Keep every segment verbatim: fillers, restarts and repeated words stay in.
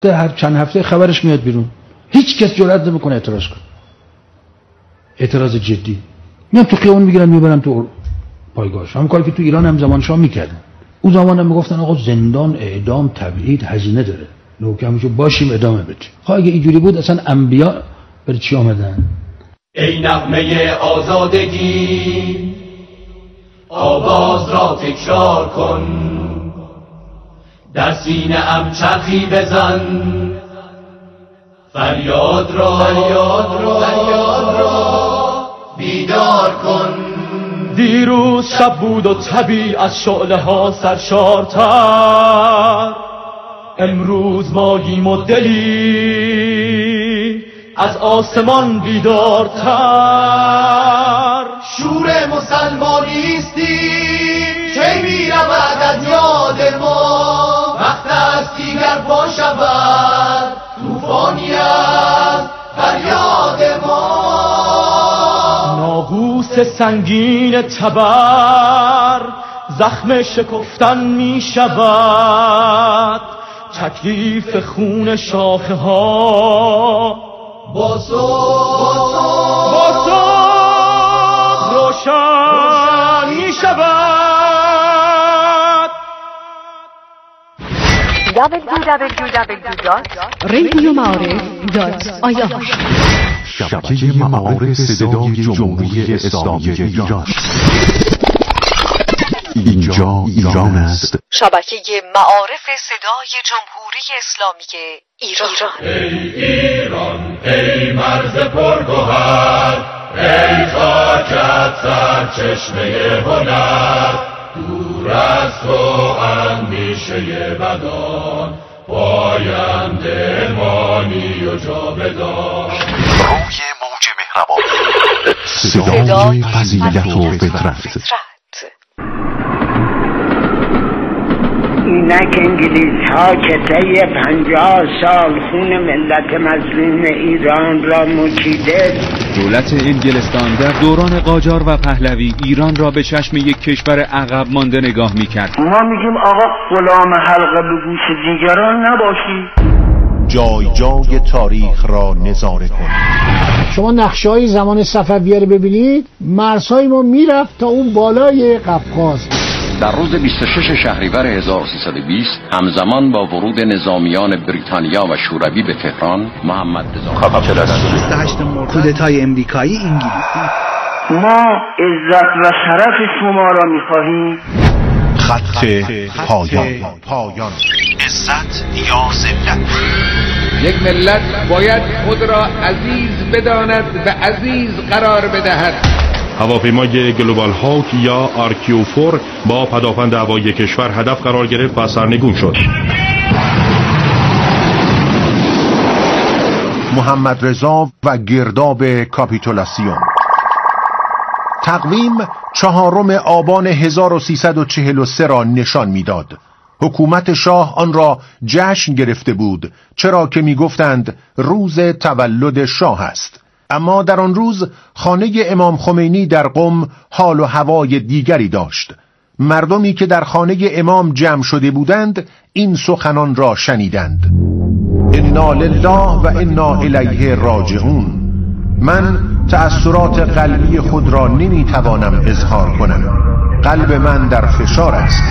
هر چند هفته خبرش میاد بیرون، هیچ کس جرئت نمیکنه اعتراض کنه. اعتراض جدی میام تو خیابون میگیرن میبرن تو پایگاهش. هم کاری که تو ایران هم زمان شاه میکردن. اون زمان هم میگفتن آقا زندان، اعدام، تبعید هزینه داره، نوکمشو باشیم ادامه بدیم. خب اگه اینجوری بود اصلا انبیا برای چی آمدن؟ ای نغمه آزادگی آواز را تکرار کن، در سینه ام چرخی بزن، فریاد را فریاد را فریاد را بیدار کن. دیروز شب بود و طبیع از شعله ها سرشارتر، امروز ماییم و دلی از آسمان بیدارتر. شور مسلمانیستی که می رود از یاد ما، وقت است دیگر پا شود طوفانی از فریاد ما. ناقوس سنگین تبر زخم شکفتن می شود، تکلیف خون شاخه ها با صبح روشن می شود. دبلیو دبلیو دبلیو دات رادیو معارف دات آی آر شبکه معارف صدای جمهوری اسلامی ایران. اینجا ایران است. شبکه معارف صدای جمهوری اسلامی ایران. ای ایران ای مرز پرگوهر، ای خاکت سرچشمه هنر، دور از تو اندیشه بدان، پاینده مانی و جاودان. روی موج مهربان، صدای فضیلت و فطرت. اینک انگلیس ها که طی پنجاه سال خون ملت مظلوم ایران را مچیده، دولت انگلستان در دوران قاجار و پهلوی ایران را به چشم یک کشور عقب مانده نگاه می‌کرد. ما میگیم آقا غلام حلقه به گوش دیگران نباشی. جای جای تاریخ را نظاره کن. شما نقشه‌های زمان صفویه رو ببینید، مرزهای ما میرفت تا اون بالای قفقاز. در روز بیست و شش شهریور هزار و سیصد و بیست همزمان با ورود نظامیان بریتانیا و شوروی به تهران، محمد رضا بیست و هشتم کودتای امریکایی انگلیسی. ما عزت و شرف شما را می‌خواهیم. خط پایان. پایان. عزت یا ذلت. یک ملت باید خود را عزیز بداند و عزیز قرار بدهد. هواپیمای گلوبال هاوک یا آر کیو چهار با پدافند هوایی کشور هدف قرار گرفت و سرنگون شد. محمد رضا و گرداب کاپیتولاسیون. تقویم چهارم آبان هزار و سیصد و چهل و سه را نشان می‌داد. حکومت شاه آن را جشن گرفته بود، چرا که می‌گفتند روز تولد شاه است. اما در آن روز خانه امام خمینی در قم حال و هوای دیگری داشت. مردمی که در خانه امام جمع شده بودند این سخنان را شنیدند: انا لله و انا الیه راجعون. من تأثیرات قلبی خود را نمیتوانم اظهار کنم. قلب من در فشار است.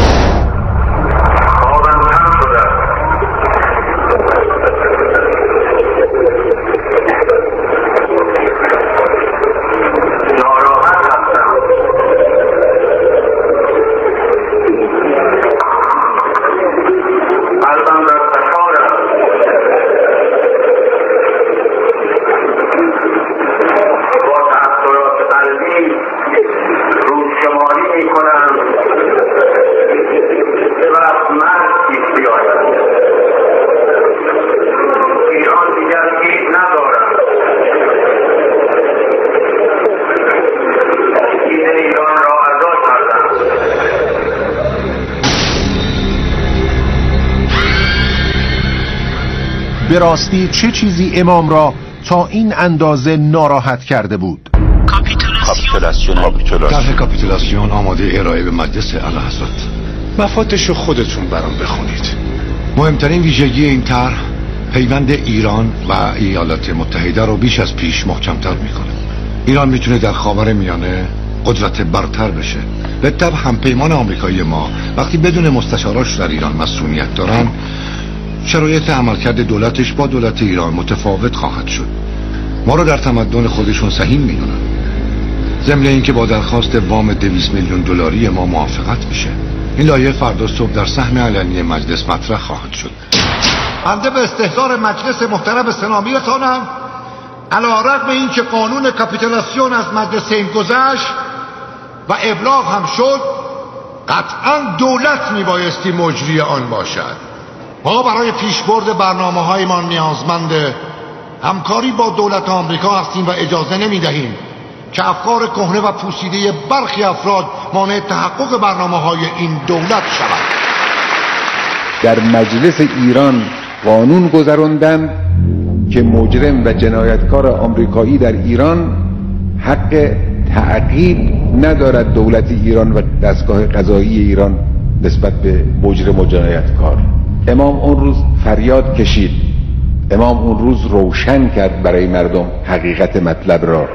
به راستی چه چیزی امام را تا این اندازه ناراحت کرده بود؟ کاپیتولاسیون. طرح کاپیتولاسیون آماده ارائه به مجلس اعلیحضرت. مفاتشو خودتون برام بخونید. مهمترین ویژگی این طرح پیوند ایران و ایالات متحده رو بیش از پیش محکم‌تر میکنه. ایران میتونه در خاورمیانه قدرت برتر بشه. به طبع همپیمان آمریکایی ما وقتی بدون مستشاراش در ایران مسئولیت دارن، شرایط عملکرد دولتش با دولت ایران متفاوت خواهد شد. ما رو در تمدن خودشون سهیم میدونن. ضمن اینکه با درخواست وام دویست میلیون دلاری ما موافقت میشه. این لایحه فردا صبح در صحن علنی مجلس مطرح خواهد شد. بنده به استحضار مجلس محترم سنامیتانم علی‌رغم اینکه قانون کاپیتولاسیون از مجلس این گذشت و ابلاغ هم شد، قطعا دولت میبایستی مجری آن باشد. ما برای پیشبرد برنامه‌هایمان نیازمند همکاری با دولت آمریکا هستیم و اجازه نمیدهیم که افکار کهنه و پوسیده برخی افراد مانع تحقق برنامه‌های این دولت شود. در مجلس ایران قانون گذراندند که مجرم و جنایتکار آمریکایی در ایران حق تعقیب ندارد دولت ایران و دستگاه قضایی ایران نسبت به مجرم و جنایتکار. امام اون روز فریاد کشید، امام اون روز روشن کرد برای مردم حقیقت مطلب را.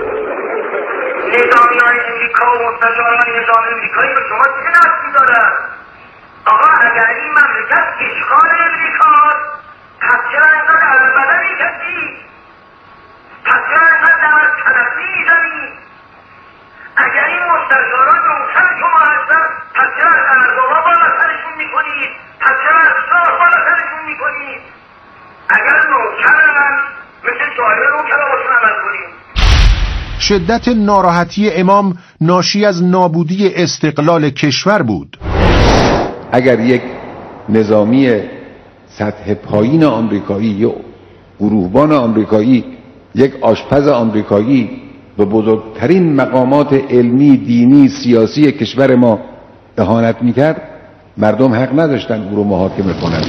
نظامیان امریکا و مستشاران نظام امریکایی به شما چه نفسی دارد؟ آقا اگر این مملکت اشغال امریکاست، پس چرا اینقدر از بدنی کسی؟ پس چرا اینقدر دمت تلفی میزنی؟ اگر این مستشاران نوکر شما هستن، پس چرا از اردوغا بالا سرشون میکنید؟ پس چرا از شاه بالا سرشون میکنید؟ اگر نوکرن مثل شاهد نوکرها باشون عمل کنید. شدت ناراحتی امام ناشی از نابودی استقلال کشور بود. اگر یک نظامی سطح پایین آمریکایی یا گروهبان آمریکایی، یک آشپز آمریکایی به بزرگترین مقامات علمی، دینی، سیاسی کشور ما اهانت میکرد، مردم حق نداشتن او رو محاکمه کنند.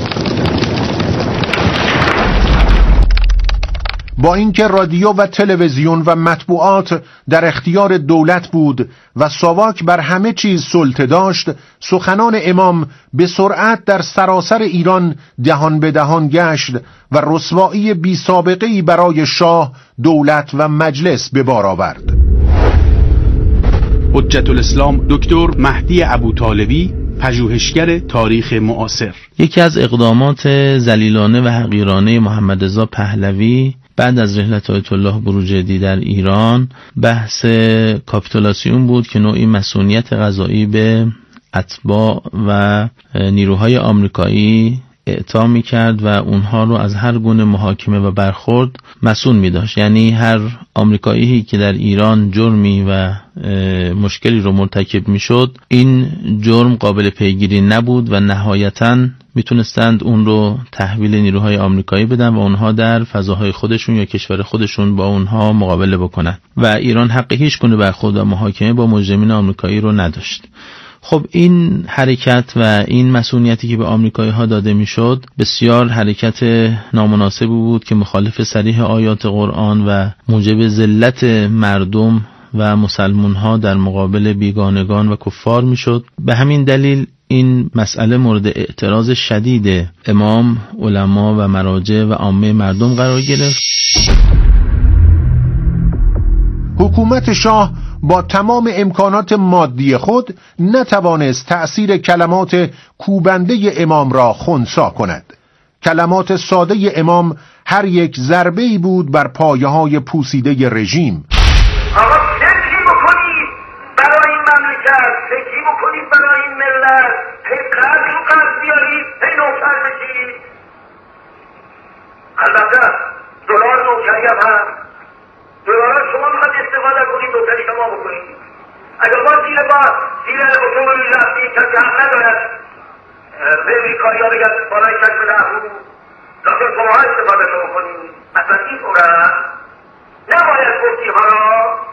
با اینکه رادیو و تلویزیون و مطبوعات در اختیار دولت بود و ساواک بر همه چیز سلطه داشت، سخنان امام به سرعت در سراسر ایران دهان به دهان گشت و رسوایی بی سابقه‌ای برای شاه، دولت و مجلس به بار آورد. حجت الاسلام دکتر مهدی ابوطالبی، پژوهشگر تاریخ معاصر. یکی از اقدامات ذلیلانه و حقیرانه محمد رضا پهلوی بعد از رحلت آیت الله بروجردی در ایران بحث کاپیتولاسیون بود که نوعی مسئولیت قضایی به اتباع و نیروهای آمریکایی اعطا می‌کرد و اونها رو از هر گونه محاکمه و برخورد مسئول می‌داشت. یعنی هر آمریکایی که در ایران جرمی و مشکلی رو مرتکب می‌شد، این جرم قابل پیگیری نبود و نهایتاً میتونستند اون رو تحویل نیروهای آمریکایی بدن و اونها در فضاهای خودشون یا کشور خودشون با اونها مقابله بکنن و ایران حق هیچ گونه برخورد و محاکمه با مجرمین آمریکایی رو نداشت. خب این حرکت و این مسئولیتی که به آمریکایی ها داده میشد بسیار حرکت نامناسبی بود که مخالف صریح آیات قرآن و موجب ذلت مردم و مسلمان ها در مقابل بیگانگان و کفار میشد. به همین دلیل این مسئله مورد اعتراض شدید امام، علما و مراجع و عامه مردم قرار گرفت. حکومت شاه با تمام امکانات مادی خود نتوانست تأثیر کلمات کوبنده امام را خنثی کند. کلمات ساده امام هر یک ضربه‌ای بود بر پایه‌های پوسیده رژیم. آقا فکری بکنید برای این مملکت، فکری بکنید برای این ملت، هی قرض رو قرض بیارید، هی نوکر بشید. البته دلار نوکری هم هست. دلار شما میخواد استفاده کنید، نوکری شما بکنید. اگر ما زیر با زیر اتومبیل رفتید کسی حق ندارد به امریکایی ها بگرد بالای چشم دهرو لازم شما استفاده شما کنید. اصلا این طوره نباید گفتی ها را.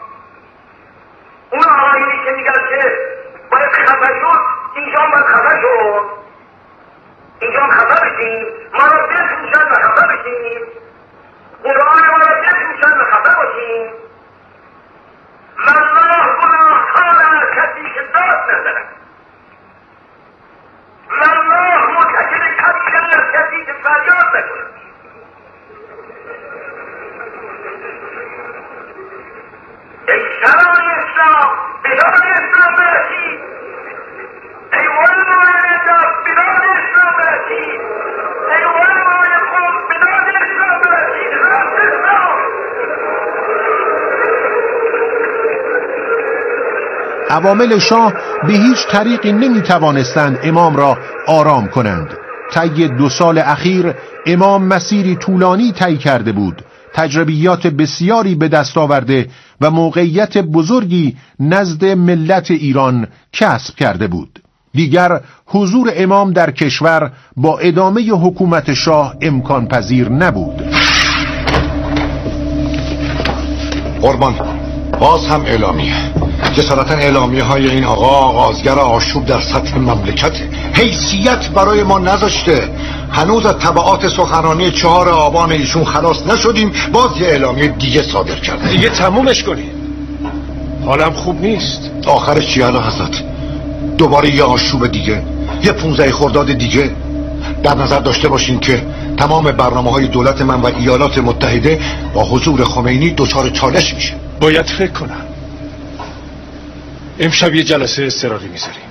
اون آقایونی که میگن که باید خفه شد، اینجا هم باید خفه شد، اینجا هم خفه بشیم، ما را بفروشن و خفه بشیم، قرآن ما را بفروشن و خفه باشیم. والله گناهکار کسی که داد ندارد، والله مرتکب کبیره عوامل شاه به هیچ طریقی نمی توانستند امام را آرام کنند. طی دو سال اخیر امام مسیری طولانی طی کرده بود، تجربیات بسیاری به دست آورده و موقعیت بزرگی نزد ملت ایران کسب کرده بود. دیگر حضور امام در کشور با ادامه حکومت شاه امکان پذیر نبود. قربان، باز هم اعلامیه. جسارتا اعلامیه های این آقا آغازگر آشوب در سطح مملکت حیثیت برای ما نذاشته. هنوز از تبعات سخنرانی چهار آبان ایشون خلاص نشدیم، باز یه اعلامیه دیگه صادر کرده. دیگه تمومش کنی. حالم خوب نیست. آخرش چی حالا حضرت؟ دوباره یه آشوب دیگه، یه پونزده خرداد دیگه. در نظر داشته باشین که تمام برنامه های دولت من و ایالات متحده با حضور خمینی دچار چالش میشه. باید فکر کنم. امشب یه جلسه اضطراری میذاریم.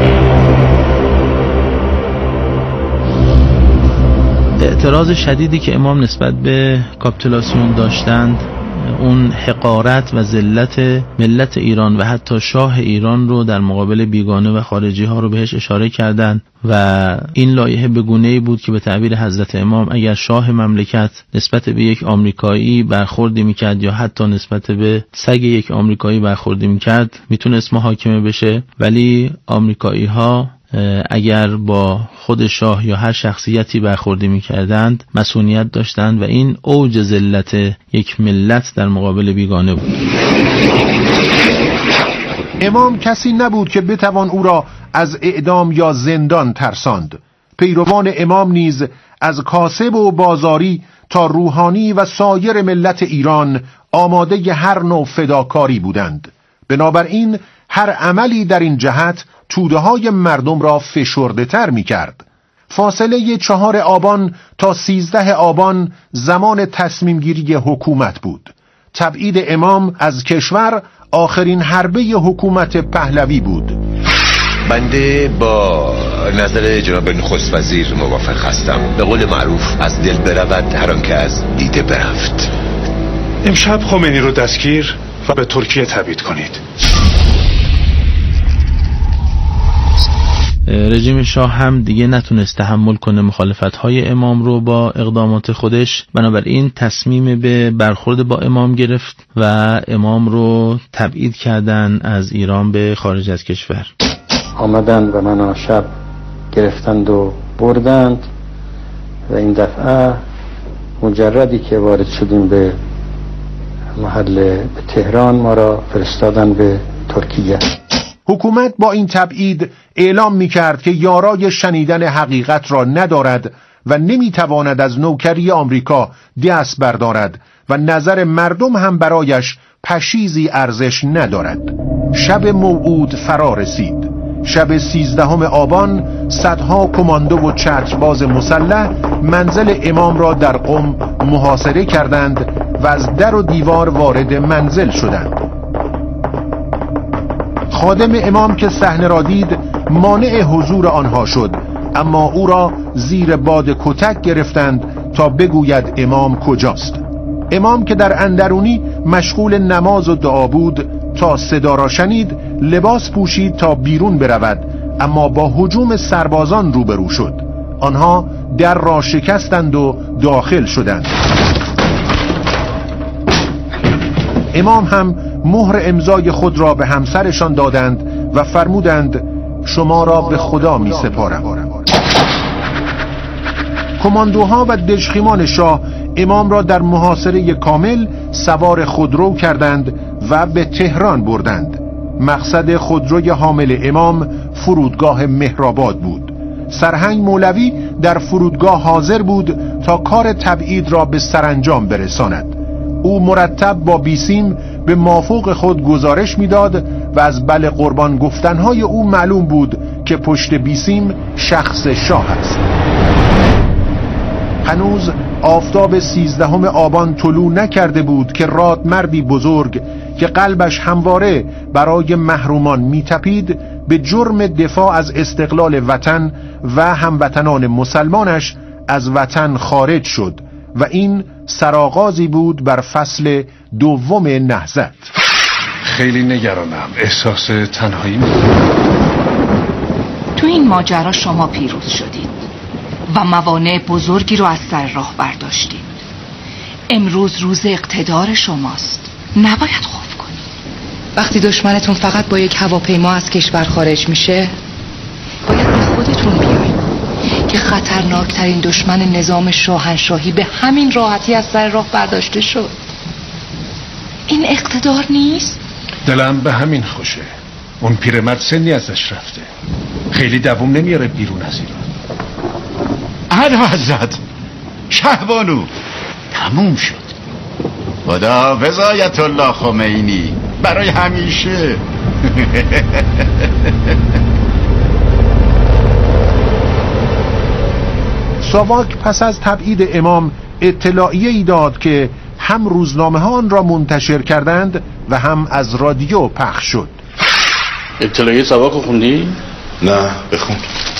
اعتراض شدیدی که امام نسبت به کاپیتولاسیون داشتند، اون حقارت و ذلت ملت ایران و حتی شاه ایران رو در مقابل بیگانه و خارجی ها رو بهش اشاره کردند و این لایحه به گونه‌ای بود که به تعبیر حضرت امام اگر شاه مملکت نسبت به یک آمریکایی برخوردی میکرد یا حتی نسبت به سگ یک آمریکایی برخوردی میکرد میتونست محاکمه بشه، ولی آمریکایی ها اگر با خود شاه یا هر شخصیتی برخوردی می‌کردند مسئولیت داشتند و این اوج ذلت یک ملت در مقابل بیگانه بود. امام کسی نبود که بتوان او را از اعدام یا زندان ترساند. پیروان امام نیز از کاسب و بازاری تا روحانی و سایر ملت ایران آماده هر نوع فداکاری بودند. بنابراین هر عملی در این جهت توده های مردم را فشرده تر می کرد. فاصله چهار آبان تا سیزده آبان زمان تصمیم گیری حکومت بود. تبعید امام از کشور آخرین حربه حکومت پهلوی بود. بنده با نظر جناب نخست وزیر موافق هستم. به قول معروف از دل برود هر آنکه از دیده برفت. امشب خمینی رو دستگیر و به ترکیه تبعید کنید. رژیم شاه هم دیگه نتونست تحمل کنه مخالفت‌های امام رو با اقدامات خودش، بنابراین تصمیم به برخورد با امام گرفت و امام رو تبعید کردن از ایران به خارج از کشور. آمدند و منو شب گرفتند و بردند و این دفعه مجردی که وارد شدیم به محل به تهران ما را فرستادن به ترکیه. حکومت با این تبعید اعلام می کرد که یارای شنیدن حقیقت را ندارد و نمی تواند از نوکری آمریکا دست بردارد و نظر مردم هم برایش پشیزی ارزش ندارد. شب موعود فرا رسید. شب سیزدهم آبان صدها کماندو و چترباز مسلح منزل امام را در قم محاصره کردند و از در و دیوار وارد منزل شدند. خادم امام که صحنه را دید مانع حضور آنها شد، اما او را زیر باد کتک گرفتند تا بگوید امام کجاست. امام که در اندرونی مشغول نماز و دعا بود تا صدا را شنید لباس پوشید تا بیرون برود، اما با هجوم سربازان روبرو شد. آنها در را شکستند و داخل شدند. امام هم مهر امضای خود را به همسرشان دادند و فرمودند شما را به خدا می سپارم. کماندوها و دژخیمان شاه امام را در محاصره کامل سوار خودرو کردند و به تهران بردند. مقصد خودروی حامل امام فرودگاه مهرآباد بود. سرهنگ مولوی در فرودگاه حاضر بود تا کار تبعید را به سرانجام برساند. او مرتب با بیسیم به مافوق خود گزارش میداد و از بله قربان گفتنهای او معلوم بود که پشت بیسیم شخص شاه است. هنوز آفتاب سیزدهم آبان طلوع نکرده بود که رادمردی بزرگ که قلبش همواره برای محرومان میتپید به جرم دفاع از استقلال وطن و هموطنان مسلمانش از وطن خارج شد و این سرآغازی بود بر فصل دوم نهضت. خیلی نگرانم. احساس تنهایی می‌کنم. تو این ماجرا شما پیروز شدید و موانع بزرگی رو از سر راه برداشتید. امروز روز اقتدار شماست. نباید خوف کنید. وقتی دشمنتون فقط با یک هواپیما از کشور خارج میشه، باید به خودتون بیایید که خطرناکترین دشمن نظام شاهنشاهی به همین راحتی از سر راه برداشته شد. این اقتدار نیست؟ دلم به همین خوشه. اون پیرمرد سنی ازش رفته، خیلی دوام نمیاره بیرون از ایران. اعلی حضرت، شهبانو تموم شد. خدا آیت الله خمینی برای همیشه. ساواک پس از تبعید امام اطلاعیه ای داد که هم روزنامه ها آن را منتشر کردند و هم از رادیو پخش شد. اطلاعیه ساواک رو خوندی؟ نه، بخون.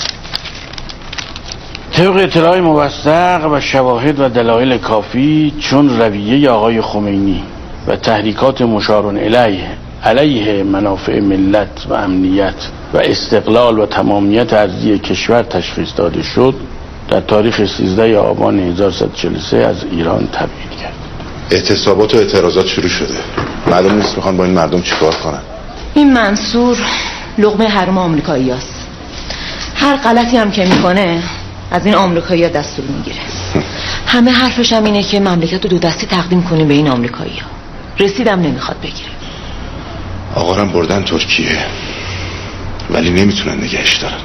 طبق اطلاع موثق و شواهد و دلایل کافی، چون رویه آقای خمینی و تحریکات مشار الیه علیه منافع ملت و امنیت و استقلال و تمامیت ارضی کشور تشخیص داده شد، در تاریخ سیزده آبان هزار و سیصد و چهل و سه از ایران تبعید کرد. اعتصابات و اعتراضات شروع شده. معلوم نیست میخوان با این مردم چیکار کنن. این منصور لقمه حرام آمریکایی هست. هر غلطی هم که میکنه از این آمریکایی ها دستور میگیره. همه حرفش هم اینه که مملکت رو دو دستی تقدیم کنیم به این آمریکایی ها. رسیدم نمیخواد بگیره. آقا هم بردن ترکیه، ولی نمیتونن نگهش دارن.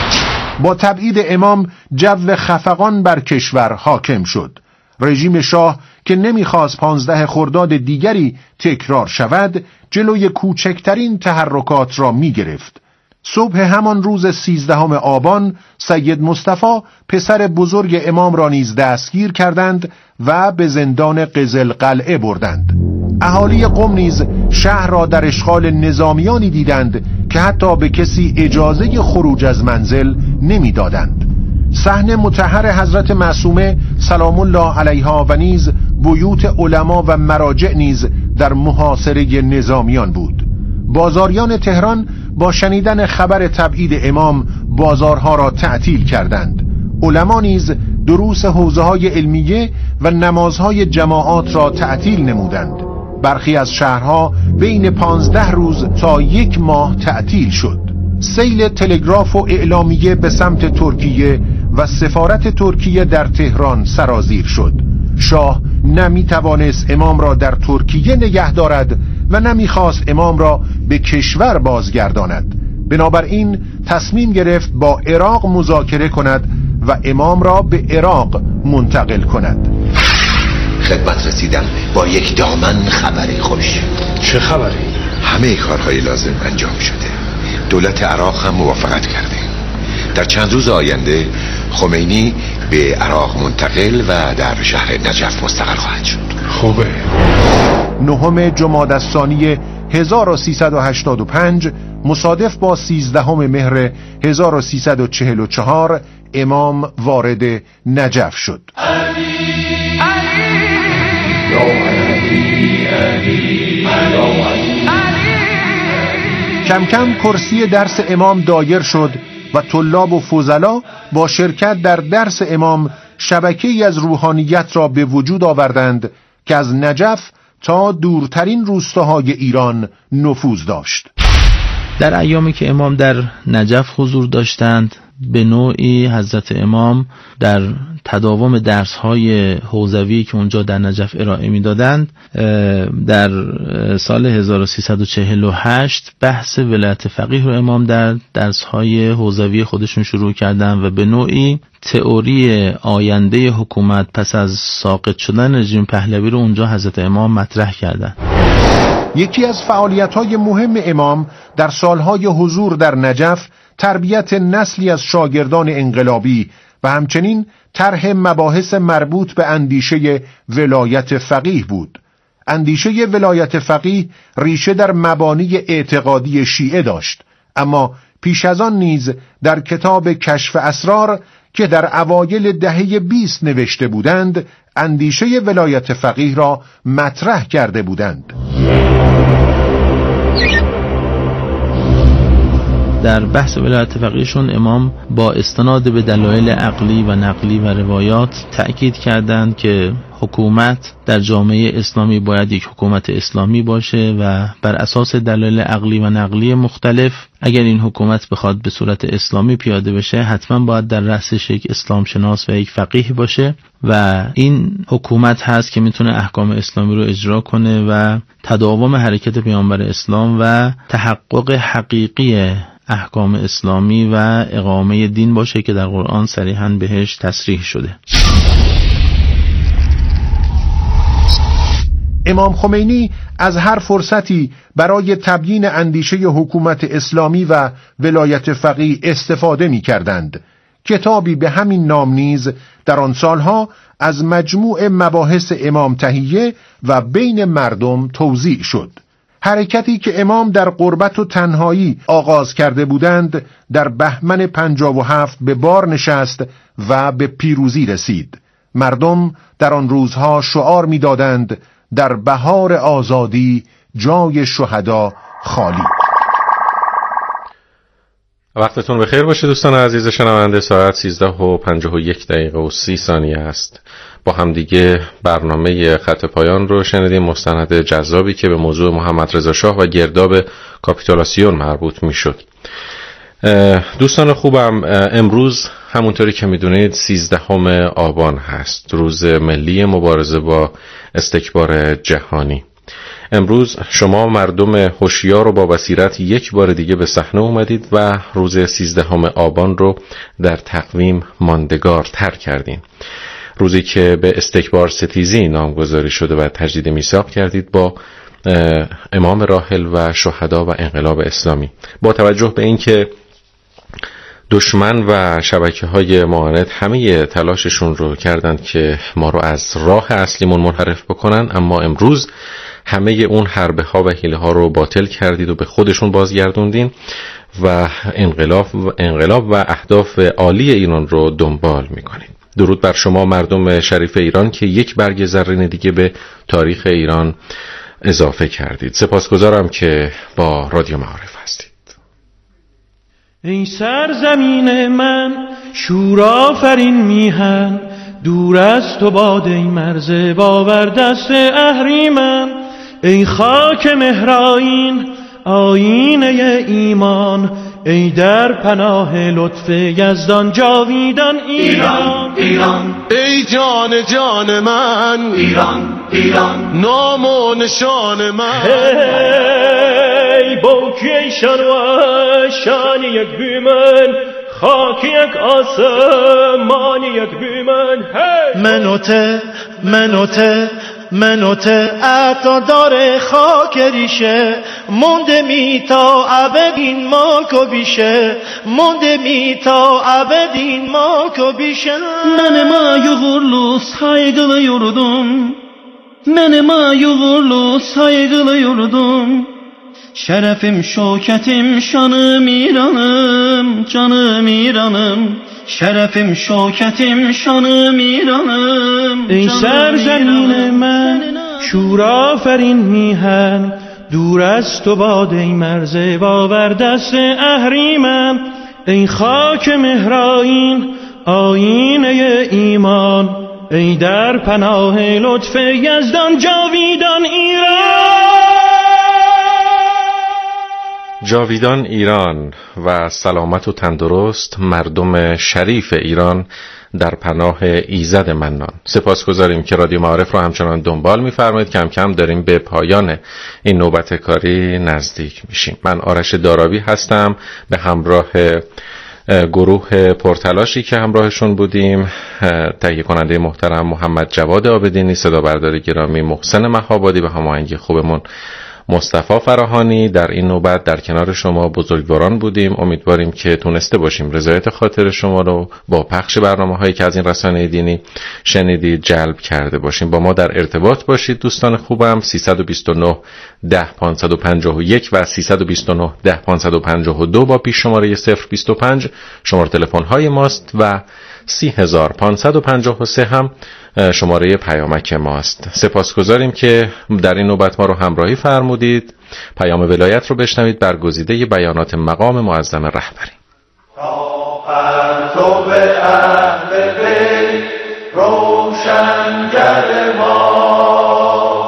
با تبعید امام جو خفقان بر کشور حاکم شد. رژیم شاه که نمیخواست پانزده خرداد دیگری تکرار شود، جلوی کوچکترین تحرکات را میگرفت. صبح همان روز سیزدهم آبان سید مصطفی پسر بزرگ امام را نیز دستگیر کردند و به زندان قزل قلعه بردند. اهالی قم نیز شهر را در اشغال نظامیانی دیدند که حتی به کسی اجازه خروج از منزل نمیدادند. صحن مطهر حضرت معصومه سلام الله علیها و نیز بیوت علما و مراجع نیز در محاصره نظامیان بود. بازاریان تهران با شنیدن خبر تبعید امام بازارها را تعطیل کردند. علما نیز دروس حوزه‌های علمیه و نمازهای جماعات را تعطیل نمودند. برخی از شهرها بین پانزده روز تا یک ماه تعطیل شد. سیل تلگراف و اعلامیه به سمت ترکیه و سفارت ترکیه در تهران سرازیر شد. شاه نمی توانست امام را در ترکیه نگه دارد و نمی خواست امام را به کشور بازگرداند. بنابراین تصمیم گرفت با عراق مذاکره کند و امام را به عراق منتقل کند. خدمت رسیدم با یک دامن خبری خوش. چه خبری؟ همه کارهای لازم انجام شده. دولت عراق هم موافقت کرده. در چند روز آینده خمینی به عراق منتقل و در شهر نجف مستقر خواهد شد. خوبه. نهم جمادی الثانی هزار و سیصد و هشتاد و پنج مصادف با سیزدهم مهر هزار و سیصد و چهل و چهار امام وارد نجف شد. علی علی علی علی کم کم کرسی درس امام دایر شد و طلاب و فضلا با شرکت در درس امام شبکه‌ای از روحانیت را به وجود آوردند که از نجف تا دورترین روستاهای ایران نفوذ داشت. در ایامی که امام در نجف حضور داشتند، به نوعی حضرت امام در تداوم درس‌های حوزوی که اونجا در نجف ارائه می‌دادند، در سال هزار و سیصد و چهل و هشت بحث ولایت فقیه رو امام در درس‌های حوزوی خودشون شروع کردند و به نوعی تئوری آینده حکومت پس از ساقط شدن رژیم پهلوی رو اونجا حضرت امام مطرح کردند. یکی از فعالیت‌های مهم امام در سالهای حضور در نجف تربیت نسلی از شاگردان انقلابی و همچنین طرح مباحث مربوط به اندیشه ولایت فقیه بود. اندیشه ولایت فقیه ریشه در مبانی اعتقادی شیعه داشت، اما پیش از آن نیز در کتاب کشف اسرار که در اوایل دهه بیست نوشته بودند، اندیشه ولایت فقیه را مطرح کرده بودند. در بحث ولایت فقیهشون امام با استناد به دلایل عقلی و نقلی و روایات تأکید کردند که حکومت در جامعه اسلامی باید یک حکومت اسلامی باشه و بر اساس دلایل عقلی و نقلی مختلف اگر این حکومت بخواد به صورت اسلامی پیاده بشه حتما باید در رأسش یک اسلام شناس و یک فقیه باشه و این حکومت هست که میتونه احکام اسلامی رو اجرا کنه و تداوم حرکت پیامبر اسلام و تحقق حقیقی احکام اسلامی و اقامه دین باشه که در قرآن صریحاً بهش تصریح شده. امام خمینی از هر فرصتی برای تبیین اندیشه حکومت اسلامی و ولایت فقیه استفاده می کردند. کتابی به همین نام نیز در آن سالها از مجموع مباحث امام تهیه و بین مردم توزیع شد. حرکتی که امام در غربت و تنهایی آغاز کرده بودند در بهمن پنجاه و هفت به بار نشست و به پیروزی رسید. مردم در آن روزها شعار می دادند در بهار آزادی جای شهدا خالی. وقتتون بخیر باشه دوستان عزیز شنونده. ساعت سیزده و پنجاه و یک دقیقه و سی ثانیه است. با هم دیگه برنامه خط پایان رو شنیدیم، مستند جذابی که به موضوع محمد رضا شاه و گرداب کاپیتولاسیون مربوط میشد. دوستان خوبم، امروز همونطوری که میدونید سیزدهم آبان هست، روز ملی مبارزه با استکبار جهانی. امروز شما مردم هوشیار و با بصیرت یک بار دیگه به صحنه اومدید و روز سیزدهم آبان رو در تقویم ماندگار تر کردین. روزی که به استکبار ستیزی نامگذاری شده و تجدید میثاق کردید با امام راحل و شهدا و انقلاب اسلامی. با توجه به اینکه دشمن و شبکه‌های معاند همه تلاششون رو کردند که ما رو از راه اصلیمون منحرف بکنن، اما امروز همه اون حربه ها و حیله ها رو باطل کردید و به خودشون بازگردوندین و انقلاب و انقلاب و اهداف عالی ایران رو دنبال میکنید. درود بر شما مردم شریف ایران که یک برگ زرین دیگه به تاریخ ایران اضافه کردید. سپاسگزارم که با رادیو معارف هستید. ای سرزمین من شورآفرین میهن، دور از تو باد ای مرز باور دست اهریمن. ای خاک مهرآیین آیینه ایمان، ای در پناه لطف یزدان جاویدان ایران. ایران ای جان جان من، ایران ایران نام و نشان من. ای بوکی ای شان و شان یک بیمن، خاک یک آسمان یک بیمن. منوته منوته منوته عطا داره خاک ریشه، مونده می تا ابدین ماکو بیشه، مونده می تا ابدین ماکو بیشه. من ما یغurlu saygılı yurdum, من ما یغurlu saygılı yurdum. Şerefim şoketim şanım İranım, canım İranım. شرفم شوکتم شانم ایرانم. ای سرزمین من شورآفرین میهن، دور از تو باد ای مرز باور دست اهریمن. ای خاک مهرآیین آیینه ایمان، ای در پناه لطف یزدان جاویدان ایران. جاویدان ایران و سلامت و تندرست مردم شریف ایران در پناه ایزد منان. سپاسگزاریم که رادیو معارف رو همچنان دنبال می‌فرمایید. کم کم داریم به پایان این نوبت کاری نزدیک میشیم. من آرش داراوی هستم به همراه گروه پرتلاشی که همراهشون بودیم، تهیه کننده محترم محمد جواد آبدینی، صدا بردار گرامی محسن مهابادی و هماهنگ خوبمون مصطفی فراهانی. در این نوبت در کنار شما بزرگواران بودیم. امیدواریم که تونسته باشیم رضایت خاطر شما رو با پخش برنامه‌هایی که از این رسانه دینی شنیدید جلب کرده باشیم. با ما در ارتباط باشید دوستان خوبم. سیصد و بیست و نه ده پانصد و پنجاه و یک و سیصد و بیست و نه ده پانصد و پنجاه و دو با پیش شماره صفر بیست و پنج شماره تلفن های ماست و سی هزار پانصد و پنجاه و سه هم شماره پیامک ماست. سپاسگزاریم که در این نوبت ما رو همراهی فرمودید. پیام ولایت رو بشنوید، برگزیده بیانات مقام معظم رهبری. تو به اهل بیت روشنگر ما،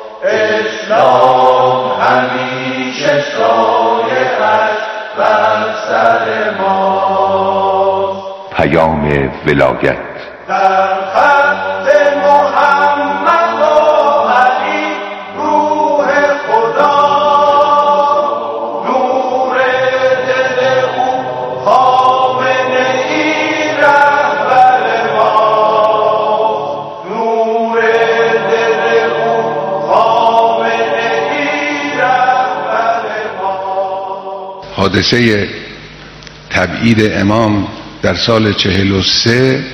اسلام همیشه سایه‌اش بر سر ما. پیام ولایت در خط محمد و علی روح خدا، نور دل او خامنه ای رهبر ما، نور دل او خامنه ای رهبر ما. حادثه تبعید امام در سال چهل و سه،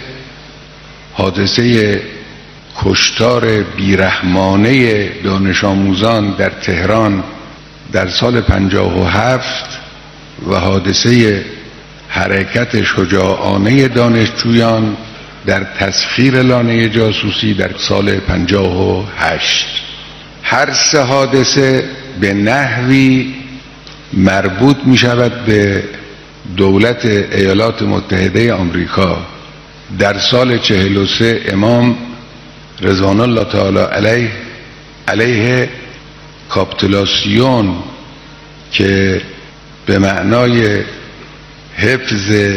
حادثه کشتار بیرحمانه دانش آموزان در تهران در سال پنجاه و هفت و حادثه حرکت شجاعانه دانشجویان در تسخیر لانه جاسوسی در سال پنجاه و هشت. هر سه حادثه به نحوی مربوط می شود به دولت ایالات متحده آمریکا. در سال چهل و سه امام رضوان الله تعالی علیه علیه کاپیتولاسیون که به معنای حفظ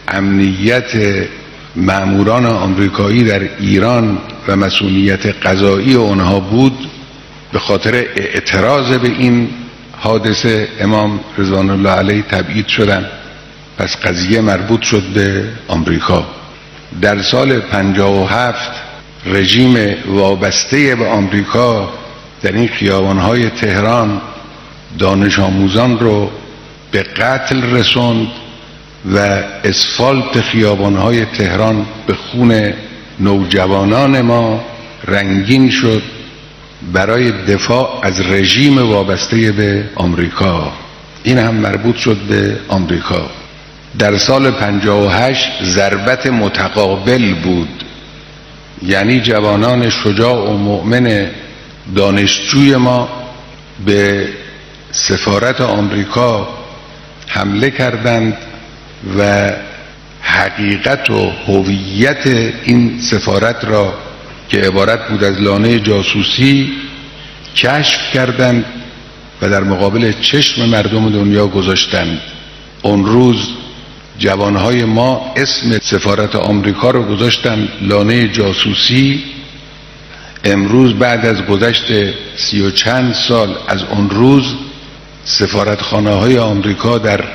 امنیت ماموران آمریکایی در ایران و مسئولیت قضایی آنها بود، به خاطر اعتراض به این حادثه امام رضوان الله علیه تبعید شدند. پس قضیه مربوط شد به آمریکا. در سال پنجاه و هفت رژیم وابسته به آمریکا در این خیابان‌های تهران دانش آموزان رو به قتل رسوند و اسفالت خیابان‌های تهران به خون نوجوانان ما رنگین شد برای دفاع از رژیم وابسته به آمریکا. این هم مربوط شد به آمریکا. در سال پنجاه و هشت ضربت متقابل بود، یعنی جوانان شجاع و مؤمن دانشجوی ما به سفارت آمریکا حمله کردند و حقیقت و هویت این سفارت را که عبارت بود از لانه جاسوسی کشف کردند و در مقابل چشم مردم دنیا گذاشتند. اون روز جوانهای ما اسم سفارت آمریکا رو گذاشتن لانه جاسوسی. امروز بعد از گذشت سی و چند سال از اون روز سفارتخانه های آمریکا در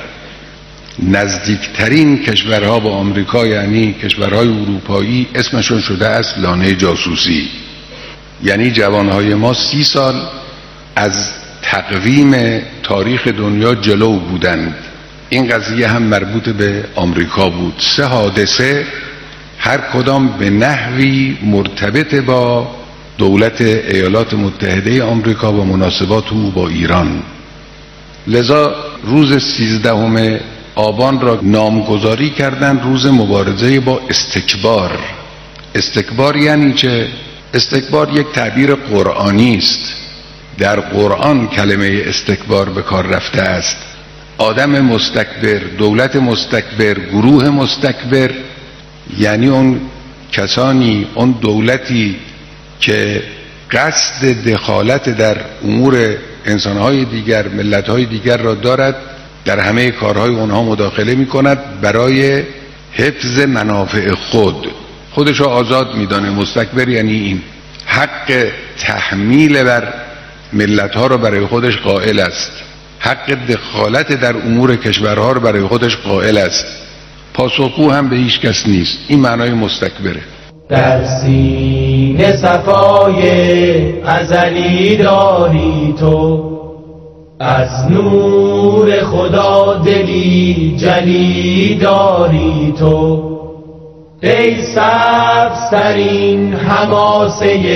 نزدیکترین کشورها با آمریکا، یعنی کشورهای اروپایی، اسمشون شده است لانه جاسوسی. یعنی جوانهای ما سی سال از تقویم تاریخ دنیا جلو بودند. این قضیه هم مربوط به آمریکا بود. سه حادثه هر کدام به نحوی مرتبط با دولت ایالات متحده آمریکا و مناسبات او با ایران. لذا روز سیزدهم آبان را نامگذاری کردند روز مبارزه با استکبار. استکبار یعنی چه؟ استکبار یک تعبیر قرآنی است. در قرآن کلمه استکبار به کار رفته است. آدم مستکبر، دولت مستکبر، گروه مستکبر، یعنی اون کسانی، اون دولتی که قصد دخالت در امور انسانهای دیگر، ملتهای دیگر را دارد، در همه کارهای اونها مداخله می کند برای حفظ منافع خود. خودشو آزاد میدانه. مستکبر یعنی این حق تحمیل بر ملتها را برای خودش قائل است، حق دخالت در امور کشورها را برای خودش قائل است، پاسخگو هم به هیچ کس نیست. این معنای مستکبره. در سینه صفای ازلی داری تو، از نور خدا دلی جلی داری تو، ای سبزترین حماسه